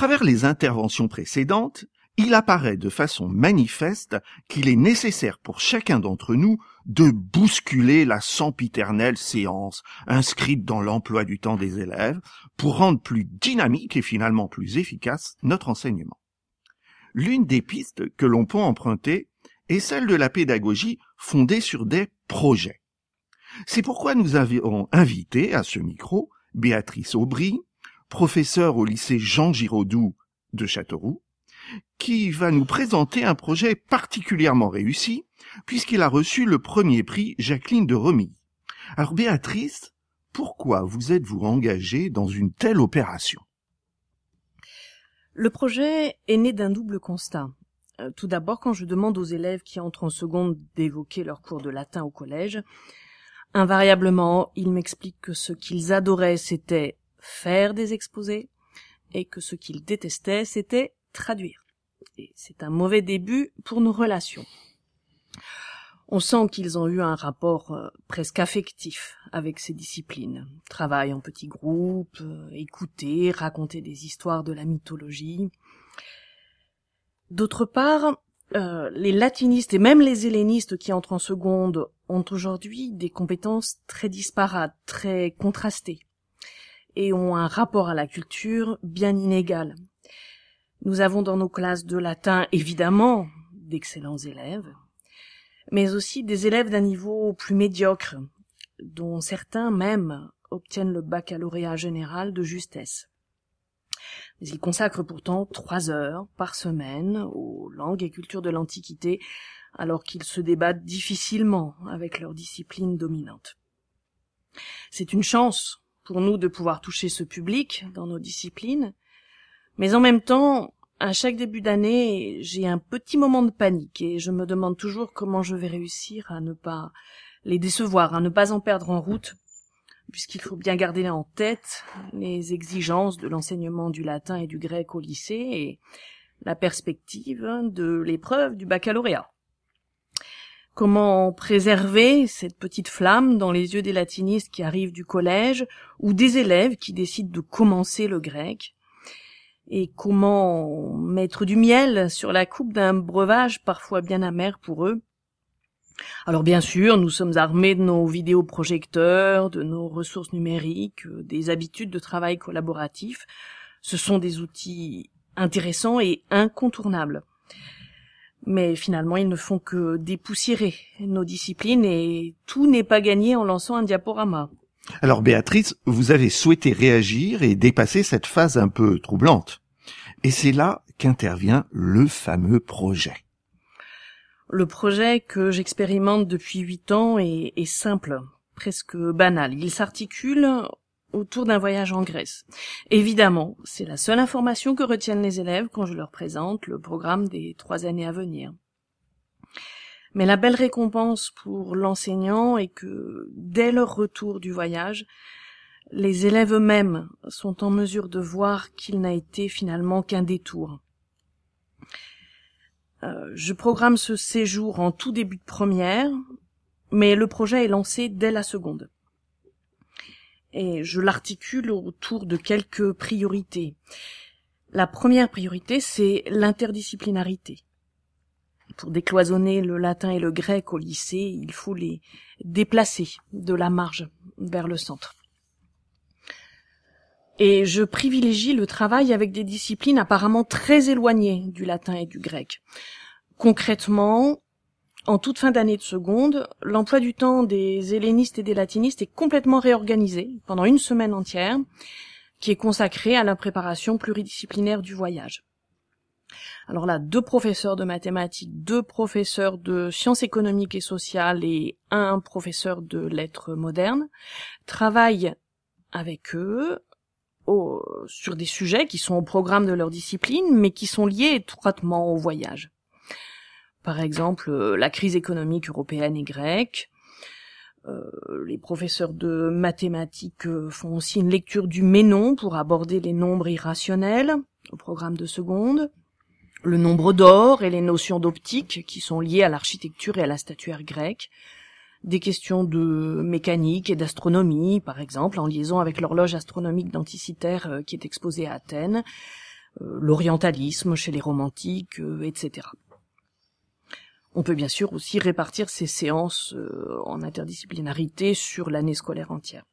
travers les interventions précédentes, il apparaît de façon manifeste qu'il est nécessaire pour chacun d'entre nous de bousculer la sempiternelle séance inscrite dans l'emploi du temps des élèves pour rendre plus dynamique et finalement plus efficace notre enseignement. L'une des pistes que l'on peut emprunter est celle de la pédagogie fondée sur des projets. C'est pourquoi nous avons invité à ce micro Béatrice Aubry, professeure au lycée Jean Giraudoux de Châteauroux, qui va nous présenter un projet particulièrement réussi, puisqu'il a reçu le premier prix Jacqueline de Romilly. Alors Béatrice, pourquoi vous êtes-vous engagée dans une telle opération ? Le projet est né d'un double constat. Tout d'abord, quand je demande aux élèves qui entrent en seconde d'évoquer leur cours de latin au collège, invariablement, ils m'expliquent que ce qu'ils adoraient, c'était faire des exposés, et que ce qu'ils détestaient, c'était traduire. Et c'est un mauvais début pour nos relations. On sent qu'ils ont eu un rapport presque affectif avec ces disciplines. Travail en petits groupes, écouter, raconter des histoires de la mythologie. D'autre part, les latinistes et même les hellénistes qui entrent en seconde ont aujourd'hui des compétences très disparates, très contrastées, et ont un rapport à la culture bien inégal. Nous avons dans nos classes de latin, évidemment, d'excellents élèves, mais aussi des élèves d'un niveau plus médiocre, dont certains même obtiennent le baccalauréat général de justesse. Mais ils consacrent pourtant 3 heures par semaine aux langues et cultures de l'Antiquité, alors qu'ils se débattent difficilement avec leur discipline dominante. C'est une chance pour nous de pouvoir toucher ce public dans nos disciplines, mais en même temps, à chaque début d'année, j'ai un petit moment de panique et je me demande toujours comment je vais réussir à ne pas les décevoir, à ne pas en perdre en route, puisqu'il faut bien garder en tête les exigences de l'enseignement du latin et du grec au lycée et la perspective de l'épreuve du baccalauréat. Comment préserver cette petite flamme dans les yeux des latinistes qui arrivent du collège ou des élèves qui décident de commencer le grec? Et comment mettre du miel sur la coupe d'un breuvage parfois bien amer pour eux? Alors bien sûr, nous sommes armés de nos vidéoprojecteurs, de nos ressources numériques, des habitudes de travail collaboratif. Ce sont des outils intéressants et incontournables. Mais finalement, ils ne font que dépoussiérer nos disciplines et tout n'est pas gagné en lançant un diaporama. Alors Béatrice, vous avez souhaité réagir et dépasser cette phase un peu troublante. Et c'est là qu'intervient le fameux projet. Le projet que j'expérimente depuis 8 ans est simple, presque banal. Il s'articule autour d'un voyage en Grèce. Évidemment, c'est la seule information que retiennent les élèves quand je leur présente le programme des 3 années à venir. Mais la belle récompense pour l'enseignant est que, dès leur retour du voyage, les élèves eux-mêmes sont en mesure de voir qu'il n'a été finalement qu'un détour. Je programme ce séjour en tout début de première, mais le projet est lancé dès la seconde. Et je l'articule autour de quelques priorités. La première priorité, c'est l'interdisciplinarité. Pour décloisonner le latin et le grec au lycée, il faut les déplacer de la marge vers le centre. Et je privilégie le travail avec des disciplines apparemment très éloignées du latin et du grec. Concrètement, en toute fin d'année de seconde, l'emploi du temps des hellénistes et des latinistes est complètement réorganisé pendant une semaine entière, qui est consacrée à la préparation pluridisciplinaire du voyage. Alors là, 2 professeurs de mathématiques, 2 professeurs de sciences économiques et sociales et un professeur de lettres modernes travaillent avec eux sur des sujets qui sont au programme de leur discipline, mais qui sont liés étroitement au voyage. Par exemple, la crise économique européenne et grecque. Les professeurs de mathématiques font aussi une lecture du Ménon pour aborder les nombres irrationnels au programme de seconde. Le nombre d'or et les notions d'optique qui sont liées à l'architecture et à la statuaire grecque. Des questions de mécanique et d'astronomie, par exemple, en liaison avec l'horloge astronomique d'Anticythère qui est exposée à Athènes, l'orientalisme chez les romantiques, etc. On peut bien sûr aussi répartir ces séances en interdisciplinarité sur l'année scolaire entière.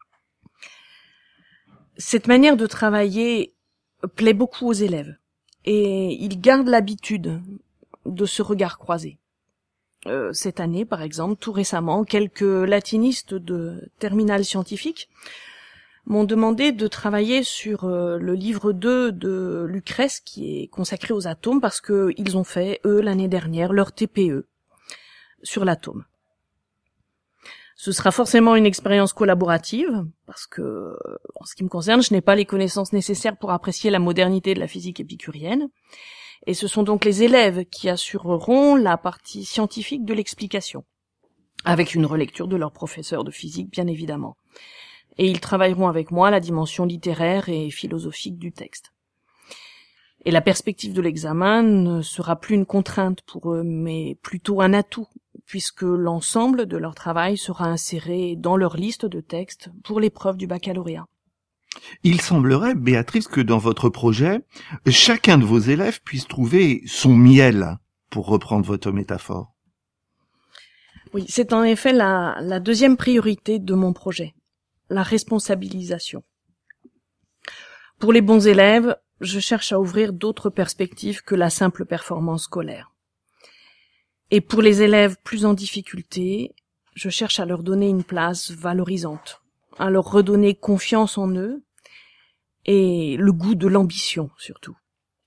Cette manière de travailler plaît beaucoup aux élèves et ils gardent l'habitude de ce regard croisé. Cette année, par exemple, tout récemment, quelques latinistes de terminale scientifique m'ont demandé de travailler sur le livre 2 de Lucrèce qui est consacré aux atomes parce que ils ont fait, eux, l'année dernière, leur TPE sur l'atome. Ce sera forcément une expérience collaborative parce que, en ce qui me concerne, je n'ai pas les connaissances nécessaires pour apprécier la modernité de la physique épicurienne. Et ce sont donc les élèves qui assureront la partie scientifique de l'explication, avec une relecture de leur professeur de physique, bien évidemment. Et ils travailleront avec moi la dimension littéraire et philosophique du texte. Et la perspective de l'examen ne sera plus une contrainte pour eux, mais plutôt un atout, puisque l'ensemble de leur travail sera inséré dans leur liste de textes pour l'épreuve du baccalauréat. Il semblerait, Béatrice, que dans votre projet, chacun de vos élèves puisse trouver son miel, pour reprendre votre métaphore. Oui, c'est en effet la deuxième priorité de mon projet, la responsabilisation. Pour les bons élèves, je cherche à ouvrir d'autres perspectives que la simple performance scolaire. Et pour les élèves plus en difficulté, je cherche à leur donner une place valorisante, à leur redonner confiance en eux et le goût de l'ambition surtout.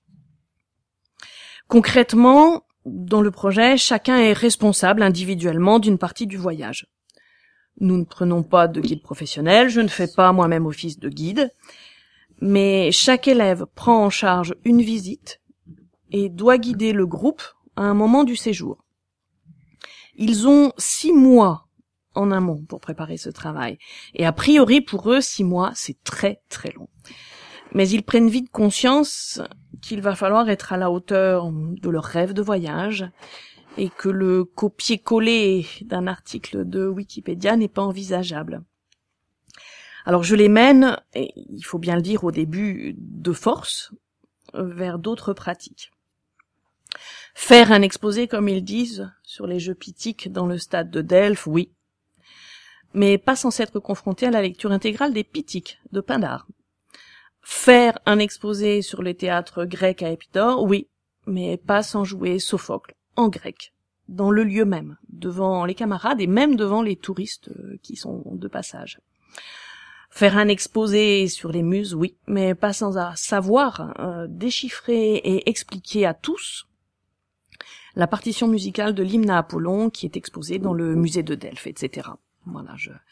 Concrètement, dans le projet, chacun est responsable individuellement d'une partie du voyage. Nous ne prenons pas de guide professionnel, je ne fais pas moi-même office de guide, mais chaque élève prend en charge une visite et doit guider le groupe à un moment du séjour. Ils ont 6 mois en amont pour préparer ce travail. Et a priori, pour eux, 6 mois, c'est très très long. Mais ils prennent vite conscience qu'il va falloir être à la hauteur de leur rêve de voyage et que le copier-coller d'un article de Wikipédia n'est pas envisageable. Alors je les mène, et il faut bien le dire au début, de force, vers d'autres pratiques. Faire un exposé, comme ils disent, sur les jeux pithiques dans le stade de Delphes, oui, mais pas sans s'être confronté à la lecture intégrale des Pithiques de Pindare. Faire un exposé sur les théâtres grecs à Épidaure, oui, mais pas sans jouer Sophocle en grec, dans le lieu même, devant les camarades et même devant les touristes qui sont de passage. Faire un exposé sur les muses, oui, mais pas sans savoir déchiffrer et expliquer à tous la partition musicale de l'hymne à Apollon qui est exposée dans le musée de Delphes, etc. Voilà,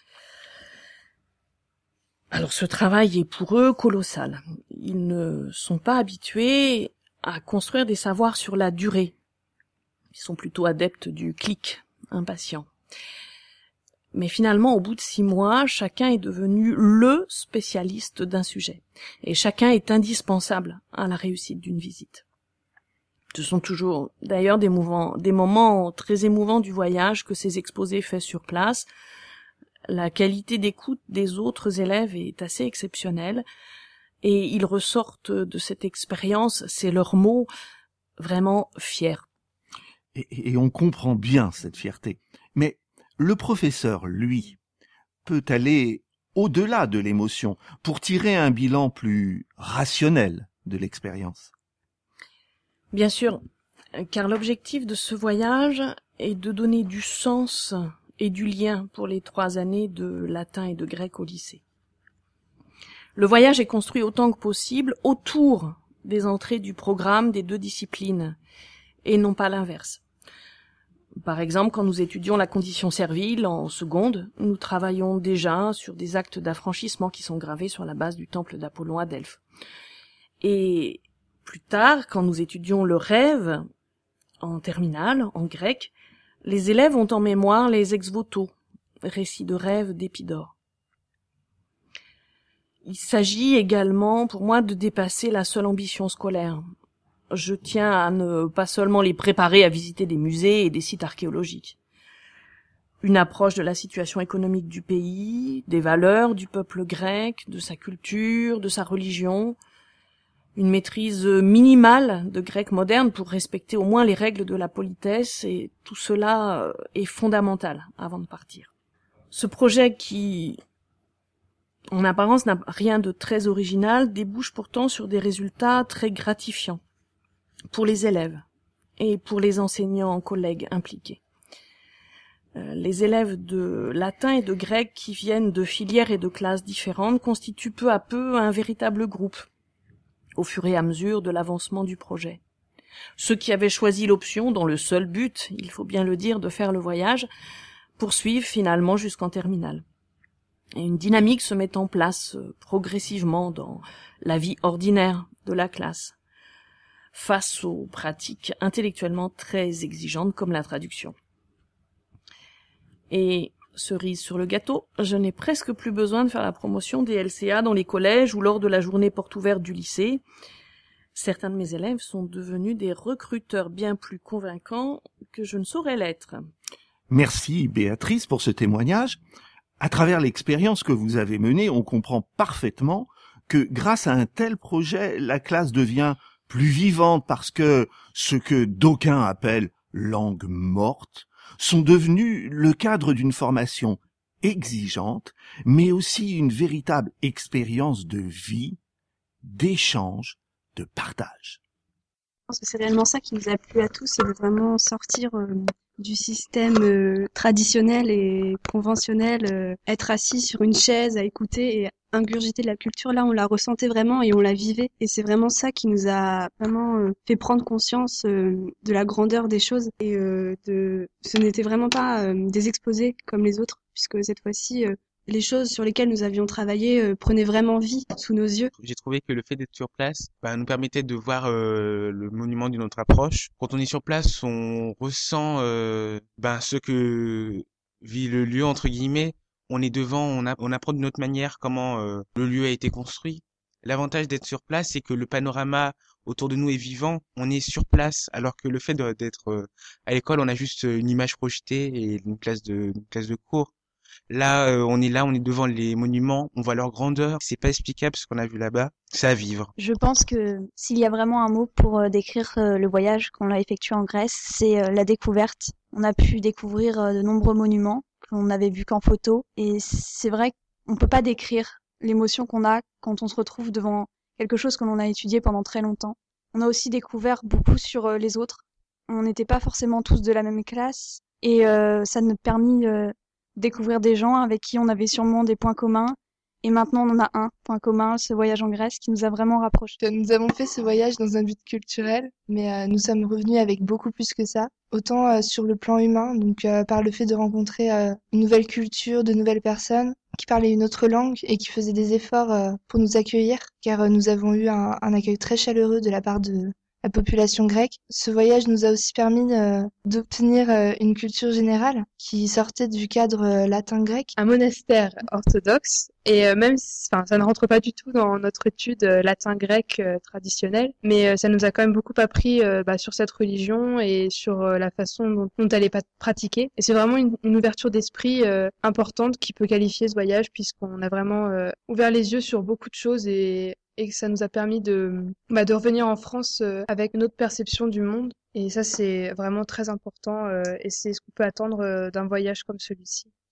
Alors ce travail est pour eux colossal. Ils ne sont pas habitués à construire des savoirs sur la durée. Ils sont plutôt adeptes du clic, impatients. Mais finalement, au bout de 6 mois, chacun est devenu le spécialiste d'un sujet. Et chacun est indispensable à la réussite d'une visite. Ce sont toujours, d'ailleurs, des moments très émouvants du voyage que ces exposés faits sur place. La qualité d'écoute des autres élèves est assez exceptionnelle et ils ressortent de cette expérience, c'est leur mot, vraiment fiers. Et on comprend bien cette fierté. Mais le professeur, lui, peut aller au-delà de l'émotion pour tirer un bilan plus rationnel de l'expérience. Bien sûr, car l'objectif de ce voyage est de donner du sens et du lien pour les 3 années de latin et de grec au lycée. Le voyage est construit autant que possible autour des entrées du programme des 2 disciplines, et non pas l'inverse. Par exemple, quand nous étudions la condition servile en seconde, nous travaillons déjà sur des actes d'affranchissement qui sont gravés sur la base du temple d'Apollon à Delphes. Et plus tard, quand nous étudions le rêve en terminale, en grec, les élèves ont en mémoire les ex-voto, récits de rêve d'Épidore. Il s'agit également pour moi de dépasser la seule ambition scolaire. Je tiens à ne pas seulement les préparer à visiter des musées et des sites archéologiques. Une approche de la situation économique du pays, des valeurs du peuple grec, de sa culture, de sa religion, une maîtrise minimale de grec moderne pour respecter au moins les règles de la politesse, et tout cela est fondamental avant de partir. Ce projet qui, en apparence, n'a rien de très original, débouche pourtant sur des résultats très gratifiants pour les élèves et pour les enseignants collègues impliqués. Les élèves de latin et de grec qui viennent de filières et de classes différentes constituent peu à peu un véritable groupe, au fur et à mesure de l'avancement du projet. Ceux qui avaient choisi l'option dont le seul but, il faut bien le dire, de faire le voyage, poursuivent finalement jusqu'en terminale. Et une dynamique se met en place progressivement dans la vie ordinaire de la classe, face aux pratiques intellectuellement très exigeantes comme la traduction. Et, cerise sur le gâteau, je n'ai presque plus besoin de faire la promotion des LCA dans les collèges ou lors de la journée porte ouverte du lycée. Certains de mes élèves sont devenus des recruteurs bien plus convaincants que je ne saurais l'être. Merci Béatrice pour ce témoignage. À travers l'expérience que vous avez menée, on comprend parfaitement que grâce à un tel projet, la classe devient plus vivante parce que ce que d'aucuns appellent langue morte sont devenus le cadre d'une formation exigeante, mais aussi une véritable expérience de vie, d'échange, de partage. Je pense que c'est réellement ça qui nous a plu à tous, c'est de vraiment sortir du système traditionnel et conventionnel, être assis sur une chaise à écouter et ingurgiter de la culture. Là, on la ressentait vraiment et on la vivait. Et c'est vraiment ça qui nous a vraiment fait prendre conscience de la grandeur des choses et ce n'était vraiment pas des exposés comme les autres, puisque cette fois-ci, les choses sur lesquelles nous avions travaillé prenaient vraiment vie sous nos yeux. J'ai trouvé que le fait d'être sur place nous permettait de voir le monument d'une autre approche. Quand on est sur place, on ressent ce que vit le lieu, entre guillemets. On est devant, on apprend d'une autre manière comment le lieu a été construit. L'avantage d'être sur place, c'est que le panorama autour de nous est vivant. On est sur place, alors que le fait d'être à l'école, on a juste une image projetée et une classe de cours. Là, on est devant les monuments, on voit leur grandeur. C'est pas explicable ce qu'on a vu là-bas. C'est à vivre. Je pense que s'il y a vraiment un mot pour décrire le voyage qu'on a effectué en Grèce, c'est la découverte. On a pu découvrir de nombreux monuments qu'on n'avait vus qu'en photo. Et c'est vrai qu'on peut pas décrire l'émotion qu'on a quand on se retrouve devant quelque chose que l'on a étudié pendant très longtemps. On a aussi découvert beaucoup sur les autres. On n'était pas forcément tous de la même classe. Et ça nous a permis découvrir des gens avec qui on avait sûrement des points communs. Et maintenant, on en a un point commun, ce voyage en Grèce, qui nous a vraiment rapprochés. Nous avons fait ce voyage dans un but culturel, mais nous sommes revenus avec beaucoup plus que ça. Autant sur le plan humain, donc par le fait de rencontrer une nouvelle culture, de nouvelles personnes qui parlaient une autre langue et qui faisaient des efforts pour nous accueillir, car nous avons eu un accueil très chaleureux de la part de la population grecque. Ce voyage nous a aussi permis d'obtenir une culture générale qui sortait du cadre latin-grec. Un monastère orthodoxe, et ça ne rentre pas du tout dans notre étude latin-grec traditionnelle, mais ça nous a quand même beaucoup appris sur cette religion et sur la façon dont elle est pratiquée. Et c'est vraiment une ouverture d'esprit importante qui peut qualifier ce voyage, puisqu'on a vraiment ouvert les yeux sur beaucoup de choses et que ça nous a permis de revenir en France avec une autre perception du monde. Et ça, c'est vraiment très important et c'est ce qu'on peut attendre d'un voyage comme celui-ci.